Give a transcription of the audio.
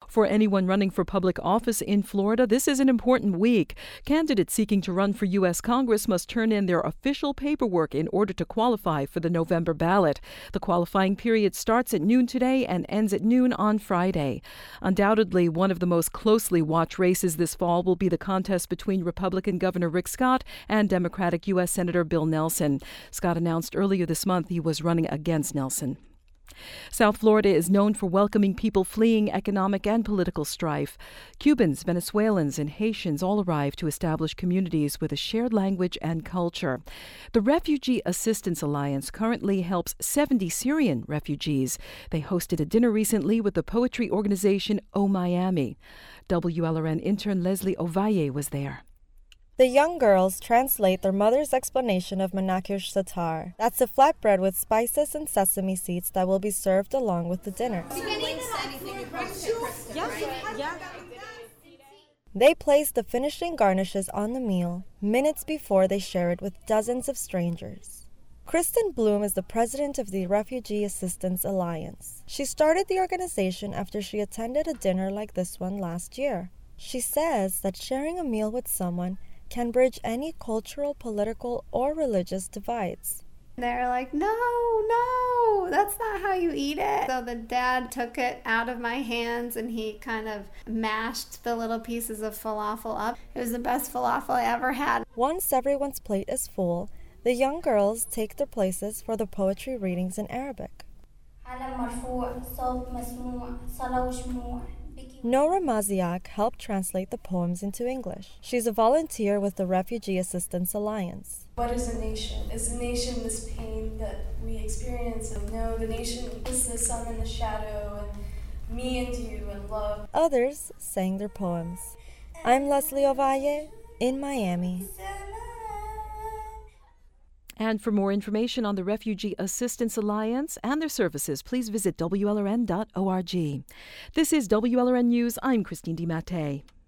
For anyone running for public office in Florida, this is an important week. Candidates seeking to run for U.S. Congress must turn in their official paperwork in order to qualify for the November ballot. The qualifying period starts at noon today and ends at noon on Friday. Undoubtedly, one of the most closely watched races this fall will be the contest between Republican Governor Rick Scott and Democratic U.S. Senator Bill Nelson. Scott announced earlier this month he was running against Nelson. South Florida is known for welcoming people fleeing economic and political strife. Cubans, Venezuelans, and Haitians all arrive to establish communities with a shared language and culture. The Refugee Assistance Alliance currently helps 70 Syrian refugees. They hosted a dinner recently with the poetry organization O Miami. WLRN intern Leslie Ovalle was there. The young girls translate their mother's explanation of manakish satar. That's a flatbread with spices and sesame seeds that will be served along with the dinner. They place the finishing garnishes on the meal minutes before they share it with dozens of strangers. Kristen Bloom is the president of the Refugee Assistance Alliance. She started the organization after she attended a dinner like this one last year. She says that sharing a meal with someone can bridge any cultural, political, or religious divides. They're like, no, that's not how you eat it. So the dad took it out of my hands and he kind of mashed the little pieces of falafel up. It was the best falafel I ever had. Once everyone's plate is full, the young girls take their places for the poetry readings in Arabic. Nora Maziak helped translate the poems into English. She's a volunteer with the Refugee Assistance Alliance. What is a nation? Is the nation this pain that we experience? And no, the nation is the sun and the shadow, and me and you and love. Others sang their poems. I'm Leslie Ovalle in Miami. And for more information on the Refugee Assistance Alliance and their services, please visit WLRN.org. This is WLRN News. I'm Christine DiMattei.